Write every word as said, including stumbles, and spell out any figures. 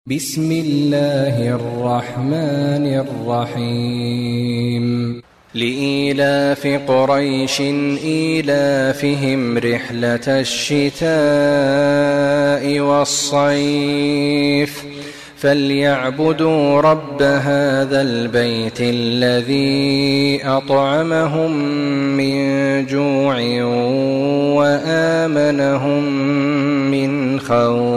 بسم الله الرحمن الرحيم لإيلاف قريش إيلافهم رحلة الشتاء والصيف فليعبدوا رب هذا البيت الذي أطعمهم من جوع وآمنهم من خوف.